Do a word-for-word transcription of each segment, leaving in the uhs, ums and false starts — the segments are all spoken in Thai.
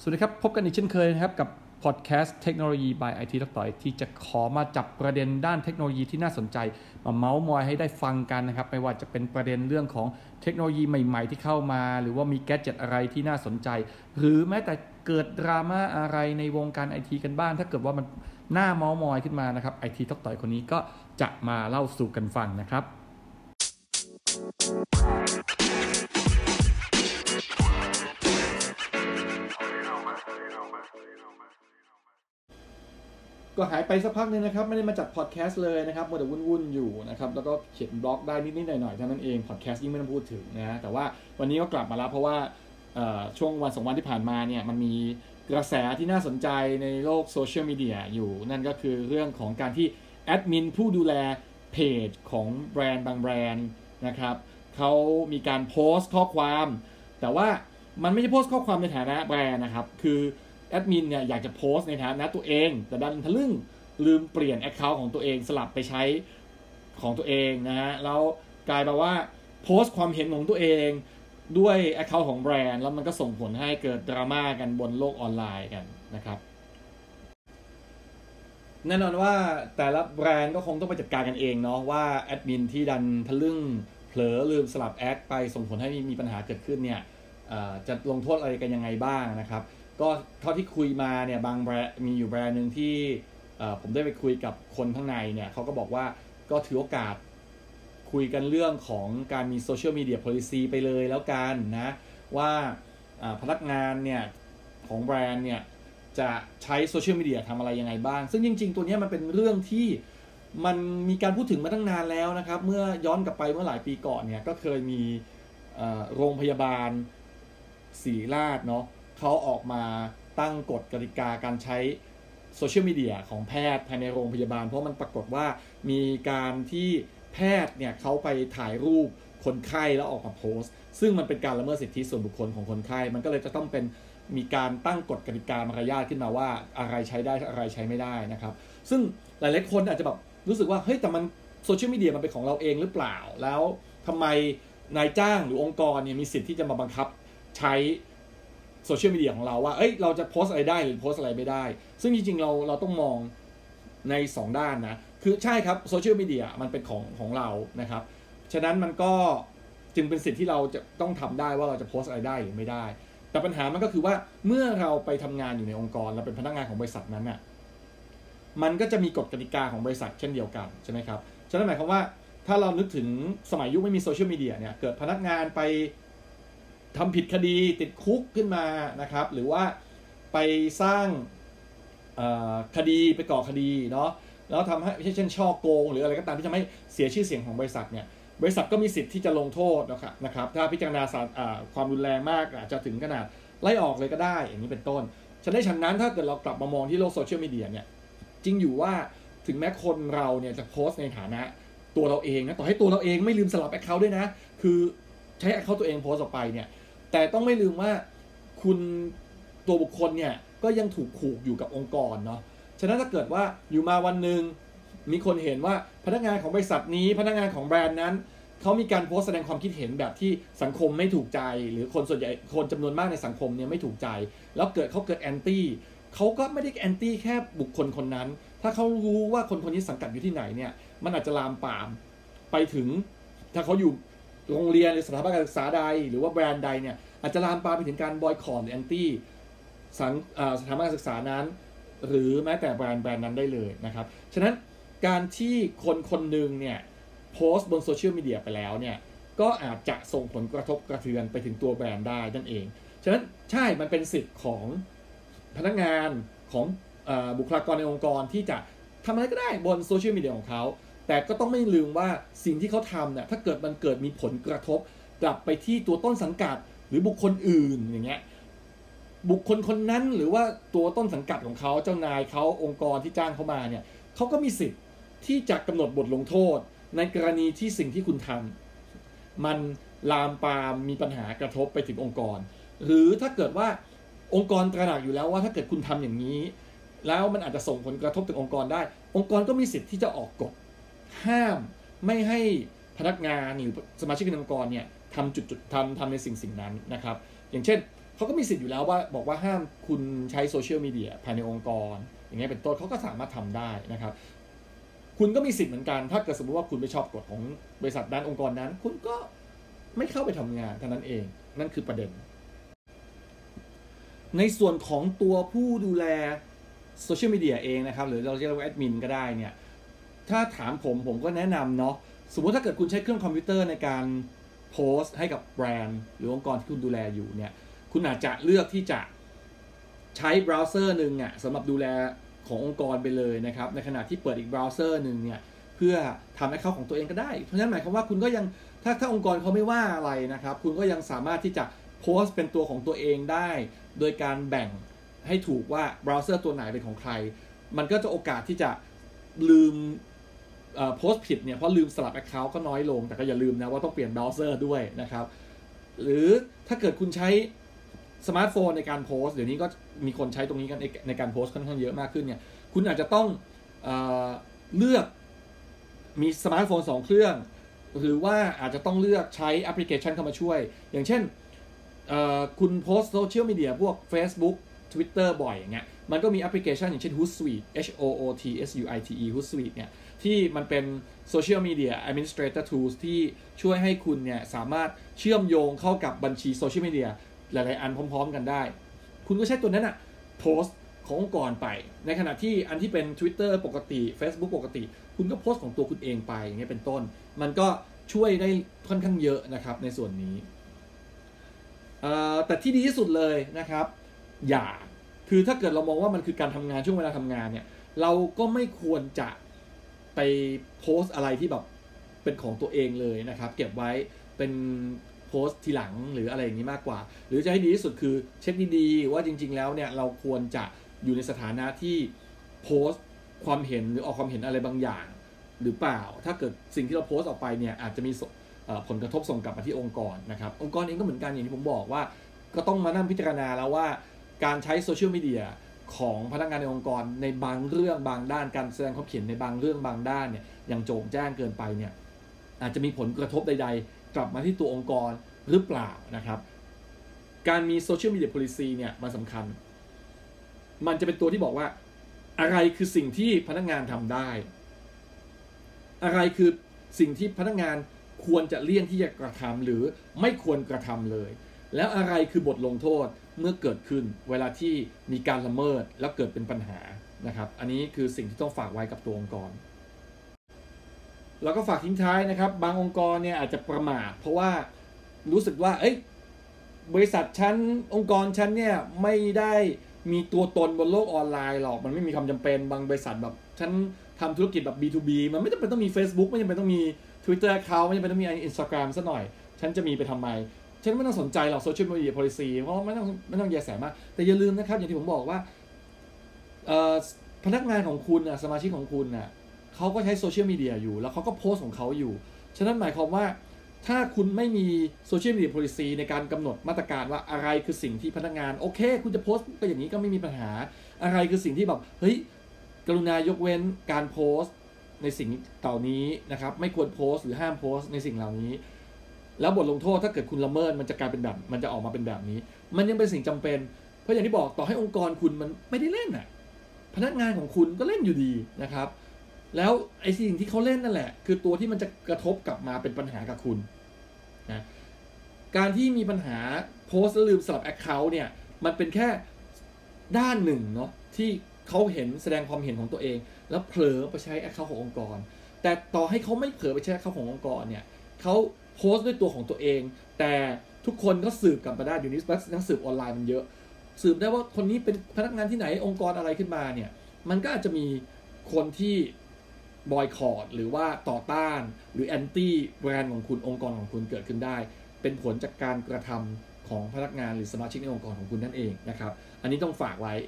สวัสดีครับพบกันอีกเช่นเคยนะครับกับพอดแคสต์เทคโนโลยี by ไอ ที ดร. ที่จะขอมาจับประเด็นด้านเทคโนโลยีที่น่าสนใจมาเมาส์มอยให้ได้ฟังกันนะครับไม่ว่าจะเป็นประเด็นเรื่องของเทคโนโลยีใหม่ๆที่เข้ามาหรือว่ามีแกดเจ็ตอะไรที่น่าสนใจหรือแม้แต่เกิดดราม่าอะไรในวงการ ไอ ที กันบ้างถ้าเกิดว่ามันน่าเมาส์มอยขึ้นมานะครับ ไอ ที ดร. คนนี้ก็จะมาเล่าสู่กันฟังนะครับก็หายไปสักพักนึงนะครับไม่ได้มาจัดพอดแคสต์เลยนะครับมัวแต่วุ่นๆอยู่นะครับแล้วก็เขียนบล็อกได้นิดๆหน่อยๆเท่านั้นเองพอดแคสต์ยิ่งไม่ต้องพูดถึงนะแต่ว่าวันนี้ก็กลับมาแล้วเพราะว่าช่วงวันสองวันที่ผ่านมาเนี่ยมันมีกระแสที่น่าสนใจในโลกโซเชียลมีเดียอยู่นั่นก็คือเรื่องของการที่แอดมินผู้ดูแลเพจของแบรนด์บางแบรนด์นะครับเขามีการโพสต์ข้อความแต่ว่ามันไม่ใช่โพสต์ข้อความในฐานะแบรนด์นะครับคือแอดมินเนี่ยอยากจะโพสต์ในฐานะตัวเองแต่ดันทะลึ่งลืมเปลี่ยน Account ของตัวเองสลับไปใช้ของตัวเองนะฮะแล้วกลายมาว่าโพสต์ความเห็นของตัวเองด้วย Account ของแบรนด์แล้วมันก็ส่งผลให้เกิดดราม่ากันบนโลกออนไลน์กันนะครับแน่นอนว่าแต่ละแบรนด์ก็คงต้องไปจัดการกันเองเนาะว่าแอดมินที่ดันทะลึ่งเผลอลืมสลับแอคไปส่งผลให้มีปัญหาเกิดขึ้นเนี่ยจะลงโทษอะไรกันยังไงบ้างนะครับก็เท่าที่คุยมาเนี่ยบางแบรนด์มีอยู่แบรนด์นึงที่ผมได้ไปคุยกับคนข้างในเนี่ยเขาก็บอกว่าก็ถือโอกาสคุยกันเรื่องของการมีโซเชียลมีเดีย policy ไปเลยแล้วกันนะว่าพนักงานเนี่ยของแบรนด์เนี่ยจะใช้โซเชียลมีเดียทำอะไรยังไงบ้างซึ่งจริงๆตัวนี้มันเป็นเรื่องที่มันมีการพูดถึงมาตั้งนานแล้วนะครับเมื่อย้อนกลับไปเมื่อหลายปีก่อนเนี่ยก็เคยมีโรงพยาบาลศิริราชเนาะเขาออกมาตั้งกฎกติกาการใช้โซเชียลมีเดียของแพทย์ภายในโรงพยาบาลเพราะมันปรากฏว่ามีการที่แพทย์เนี่ยเขาไปถ่ายรูปคนไข้แล้วออกมาโพสต์ซึ่งมันเป็นการละเมิดสิทธิส่วนบุคคลของคนไข้มันก็เลยจะต้องเป็นมีการตั้งกฎกติกามารยาทขึ้นมาว่าอะไรใช้ได้อะไรใช้ไม่ได้นะครับซึ่งหลายๆคนอาจจะแบบรู้สึกว่าเฮ้ยแต่มันโซเชียลมีเดียมันเป็นของเราเองหรือเปล่าแล้วทำไมนายจ้างหรือองค์กรเนี่ยมีสิทธิ์ที่จะมาบังคับใช้โซเชียลมีเดียของเราว่าเอ้ยเราจะโพสอะไรได้หรือโพสอะไรไม่ได้ซึ่งจริงๆเราเราต้องมองในสองด้านนะคือใช่ครับโซเชียลมีเดียมันเป็นของของเรานะครับฉะนั้นมันก็จึงเป็นสิทธิ์ที่เราจะต้องทำได้ว่าเราจะโพสอะไรได้หรือไม่ได้แต่ปัญหามันก็คือว่าเมื่อเราไปทำงานอยู่ในองค์กรเราเป็นพนักงานของบริษัทนั้นน่ะมันก็จะมีกฎกติกาของบริษัทเช่นเดียวกันใช่ไหมครับฉะนั้นหมายความว่าถ้าเรานึกถึงสมัยยุคไม่มีโซเชียลมีเดียเนี่ยเกิดพนักงานไปทำผิดคดีติดคุกขึ้นมานะครับหรือว่าไปสร้างคดีไปก่อคดีเนาะแล้วทำให้เช่นช่อโกงหรืออะไรก็ตามที่ทำให้เสียชื่อเสียงของบริษัทเนี่ยบริษัทก็มีสิทธิ์ที่จะลงโทษนะครับนะครับถ้าพิจารณาความรุนแรงมากอาจจะถึงขนาดไล่ออกเลยก็ได้อย่างนี้เป็นต้นฉะนั้นฉะนั้นถ้าเกิดเรากลับมามองที่โลกโซเชียลมีเดียเนี่ยจริงอยู่ว่าถึงแม้คนเราเนี่ยจะโพสต์ในฐานะตัวเราเองนะต่อให้ตัวเราเองไม่ลืมสลับแอคเคาท์ด้วยนะคือใช้แอคเคาท์ตัวเองโพสต์ออกไปเนี่ยแต่ต้องไม่ลืมว่าคุณตัวบุคคลเนี่ยก็ยังถูกผูกอยู่กับองค์กรเนาะฉะนั้นถ้าเกิดว่าอยู่มาวันหนึ่งมีคนเห็นว่าพนักงานของบริษัทนี้พนักงานของแบรนด์นั้นเขามีการโพสต์แสดงความคิดเห็นแบบที่สังคมไม่ถูกใจหรือคนส่วนใหญ่คนจำนวนมากในสังคมเนี่ยไม่ถูกใจแล้วเกิดเขาเกิดแอนตี้เขาก็ไม่ได้แอนตี้แค่บุคคลคนนั้นถ้าเขารู้ว่าคนคนนี้สังกัดอยู่ที่ไหนเนี่ยมันอาจจะลามปามไปถึงถ้าเขาอยู่โรงเรียนหรือสถาบันการศึกษาใดหรือว่าแบรนด์ใดเนี่ยอาจจะลามปามไปถึงการบอยคอตหรือแอนตี้สถาบันการศึกษานั้นหรือแม้แต่แบรนด์แบรนด์นั้นได้เลยนะครับฉะนั้นการที่คนคนหนึ่งเนี่ยโพสต์บนโซเชียลมีเดียไปแล้วเนี่ยก็อาจจะส่งผลกระทบกระเทือนไปถึงตัวแบรนด์ได้นั่นเองฉะนั้นใช่มันเป็นสิทธิ์ของพนักงานของบุคลากรในองค์กรที่จะทำอะไรก็ได้บนโซเชียลมีเดียของเขาแต่ก็ต้องไม่ลืมว่าสิ่งที่เขาทำเนี่ยถ้าเกิดมันเกิดมีผลกระทบกลับไปที่ตัวต้นสังกัดหรือบุคคลอื่นอย่างเงี้ยบุคคลคนนั้นหรือว่าตัวต้นสังกัดของเขาเจ้านายเขาองค์กรที่จ้างเขามาเนี่ยเขาก็มีสิทธิ์ที่จะกำหนดบทลงโทษในกรณีที่สิ่งที่คุณทำมันลามปามมีปัญหากระทบไปถึงองค์กรหรือถ้าเกิดว่าองค์กรตระหนักอยู่แล้วว่าถ้าเกิดคุณทำอย่างนี้แล้วมันอาจจะส่งผลกระทบถึงองค์กรได้องค์กรก็มีสิทธิ์ที่จะออกกฎห้ามไม่ให้พนักงานหรือสมาชิกในองค์กรเนี่ยทำจุดๆทำทำในสิ่งสิ่งนั้นนะครับอย่างเช่นเขาก็มีสิทธิ์อยู่แล้วว่าบอกว่าห้ามคุณใช้โซเชียลมีเดียภายในองค์กรอย่างเงี้ยเป็นต้นเขาก็สามารถทำได้นะครับคุณก็มีสิทธิ์เหมือนกันถ้าเกิดสมมติว่าคุณไม่ชอบกฎของบริษัทด้านองค์กรนั้นคุณก็ไม่เข้าไปทำงานเท่านั้นเองนั่นคือประเด็นในส่วนของตัวผู้ดูแลโซเชียลมีเดียเองนะครับหรือเราเรียกว่าแอดมินก็ได้เนี่ยถ้าถามผมผมก็แนะนำเนาะสมมติถ้าเกิดคุณใช้เครื่องคอมพิวเตอร์ในการโพสต์ให้กับแบรนด์หรือองค์กรที่คุณดูแลอยู่เนี่ยคุณอาจจะเลือกที่จะใช้เบราว์เซอร์หนึ่งอ่ะสำหรับดูแลขององค์กรไปเลยนะครับในขณะที่เปิดอีกเบราว์เซอร์หนึ่งเนี่ยเพื่อทำให้เข้าของตัวเองก็ได้เพราะฉะนั้นหมายความว่าคุณก็ยังถ้าถ้าองค์กรเขาไม่ว่าอะไรนะครับคุณก็ยังสามารถที่จะโพสต์เป็นตัวของตัวเองได้โดยการแบ่งให้ถูกว่าเบราว์เซอร์ตัวไหนเป็นของใครมันก็จะโอกาสที่จะลืมโพสต์ผิดเนี่ยเพราะลืมสลับ account ก็น้อยลงแต่ก็อย่าลืมนะว่าต้องเปลี่ยนเบราว์เซอร์ด้วยนะครับหรือถ้าเกิดคุณใช้สมาร์ทโฟนในการโพสต์เดี๋ยวนี้ก็มีคนใช้ตรงนี้กันในการโพสต์ค่อนข้างเยอะมากขึ้นเนี่ยคุณอาจจะต้องเอ่อเลือกมีสมาร์ทโฟนสองเครื่องหรือว่าอาจจะต้องเลือกใช้แอปพลิเคชันเข้ามาช่วยอย่างเช่นคุณโพสต์โซเชียลมีเดียพวก Facebook Twitter บ่อยอย่างเงี้ยมันก็มีแอปพลิเคชันอย่างเช่น Hootsuite H O O T S U I T E Hootsuite เนี่ยที่มันเป็น Social Media Administrator Tools ที่ช่วยให้คุณเนี่ยสามารถเชื่อมโยงเข้ากับบัญชีโซเชียลมีเดียหลายๆอันพร้อมๆกันได้คุณก็ใช้ตัวนั้นอะโพสต์ขององค์กรไปในขณะที่อันที่เป็น Twitter ปกติ Facebook ปกติคุณก็โพสต์ของตัวคุณเองไปอย่างเงี้ยเป็นต้นมันก็ช่วยได้ค่อนข้างเยอะนะครับในส่วนนี้แต่ที่ดีที่สุดเลยนะครับอย่าคือถ้าเกิดเรามองว่ามันคือการทำงานช่วงเวลาทำงานเนี่ยเราก็ไม่ควรจะไปโพสต์อะไรที่แบบเป็นของตัวเองเลยนะครับเก็บไว้เป็นโพสต์ทีหลังหรืออะไรอย่างนี้มากกว่าหรือจะให้ดีที่สุดคือเช็คดีๆว่าจริงๆแล้วเนี่ยเราควรจะอยู่ในสถานะที่โพสต์ความเห็นหรือออกความเห็นอะไรบางอย่างหรือเปล่าถ้าเกิดสิ่งที่เราโพสต์ออกไปเนี่ยอาจจะมีผลกระทบส่งกลับมาที่องค์กรนะครับองค์กรเองก็เหมือนกันอย่างที่ผมบอกว่าก็ต้องมานั่งพิจารณาแล้วว่าการใช้โซเชียลมีเดียของพนักงานในองค์กรในบางเรื่องบางด้านการแสดงความเห็นในบางเรื่องบางด้านเนี่ยอย่างโจ่งแจ้งเกินไปเนี่ยอาจจะมีผลกระทบใดๆกลับมาที่ตัวองค์กรหรือเปล่านะครับการมีโซเชียลมีเดีย policy เนี่ยมันสำคัญมันจะเป็นตัวที่บอกว่าอะไรคือสิ่งที่พนักงานทำได้อะไรคือสิ่งที่พนักงานควรจะเลี่ยงที่จะกระทำหรือไม่ควรกระทำเลยแล้วอะไรคือบทลงโทษเมื่อเกิดขึ้นเวลาที่มีการละเมิดแล้วเกิดเป็นปัญหานะครับอันนี้คือสิ่งที่ต้องฝากไว้กับตัวองค์กรแล้วก็ฝากทิ้งท้ายนะครับบางองค์กรเนี่ยอาจจะประมาทเพราะว่ารู้สึกว่าเอ้ยบริษัทฉันองค์กรฉันเนี่ยไม่ได้มีตัวตนบนโลกออนไลน์หรอกมันไม่มีความจำเป็นบางบริษัทแบบฉันทำธุรกิจแบบ บี ทู บี มันไม่จำเป็นต้องมี Facebook ไม่จำเป็นต้องมี Twitter account ไม่จำเป็นต้องมี Instagram ซะหน่อยฉันจะมีไปทำไมฉันไม่ต้องสนใจหรอก social media policy เพราะไม่ต้องไม่ต้องแยแสมากแต่อย่าลืมนะครับอย่างที่ผมบอกว่าพนักงานของคุณนะสมาชิกของคุณนะเขาก็ใช้โซเชียลมีเดียอยู่แล้วเขาก็โพสต์ของเขาอยู่ฉะนั้นหมายความว่าถ้าคุณไม่มีโซเชียลมีเดีย policy ในการกำหนดมาตรการว่าอะไรคือสิ่งที่พนักงานโอเคคุณจะโพสต์ก็อย่างนี้ก็ไม่มีปัญหาอะไรคือสิ่งที่แบบเฮ้ยกรุณายกเว้นการโพสต์ในสิ่งเหล่านี้นะครับไม่ควรโพสต์หรือห้ามโพสต์ในสิ่งเหล่านี้แล้วบทลงโทษถ้าเกิดคุณละเมิดมันจะกลายเป็นแบบมันจะออกมาเป็นแบบนี้มันยังเป็นสิ่งจำเป็นเพราะอย่างที่บอกต่อให้องค์กรคุณมันไม่ได้เล่นน่ะพนักงานของคุณก็เล่นอยู่ดีนะครับแล้วไอ้สิ่งที่เขาเล่นนั่นแหละคือตัวที่มันจะกระทบกลับมาเป็นปัญหากับคุณนะการที่มีปัญหาโพสต์แล้วลืมสลับ account เนี่ยมันเป็นแค่ด้านหนึ่งเนาะที่เขาเห็นแสดงความเห็นของตัวเองแล้วเผลอไปใช้ account ขององค์กรแต่ต่อให้เขาไม่เผลอไปใช้ account ขององค์กรเนี่ยเขาโพสต์ด้วยตัวของตัวเองแต่ทุกคนก็สืบกลับมาได้อยู่นี้นักสืบออนไลน์มันเยอะสืบได้ว่าคนนี้เป็นพนักงานที่ไหนองค์กรอะไรขึ้นมาเนี่ยมันก็อาจจะมีคนที่บอยคอตหรือว่าต่อต้านหรือแอนตี้แบรนด์ของคุณองค์กรของคุณเกิดขึ้นได้เป็นผลจากการกระทำของพนักงานหรือสมาชิกในองค์กรของคุณนั่นเองนะครับอันนี้ต้องฝากไว้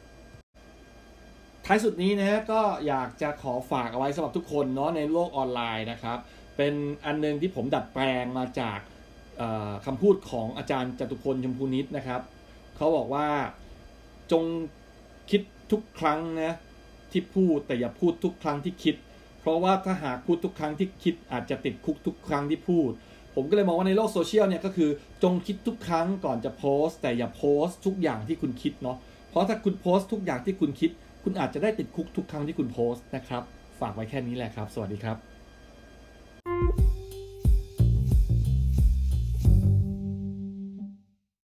ท้ายสุดนี้นะก็อยากจะขอฝากเอาไว้สำหรับทุกคนเนาะในโลกออนไลน์นะครับเป็นอันนึงที่ผมดัดแปลงมาจากคำพูดของอาจารย์จตุพลชมพูนิชนะครับเขาบอกว่าจงคิดทุกครั้งนะที่พูดแต่อย่าพูดทุกครั้งที่คิดเพราะว่าถ้าหากพูดทุกครั้งที่คิดอาจจะติดคุกทุกครั้งที่พูดผมก็เลยมองว่าในโลกโซเชียลเนี่ยก็คือจงคิดทุกครั้งก่อนจะโพสต์แต่อย่าโพสต์ทุกอย่างที่คุณคิดเนาะเพราะถ้าคุณโพสต์ทุกอย่างที่คุณคิดคุณอาจจะได้ติดคุกทุกครั้งที่คุณโพสต์นะครับฝากไว้แค่นี้แหละครับสวัสดีครับ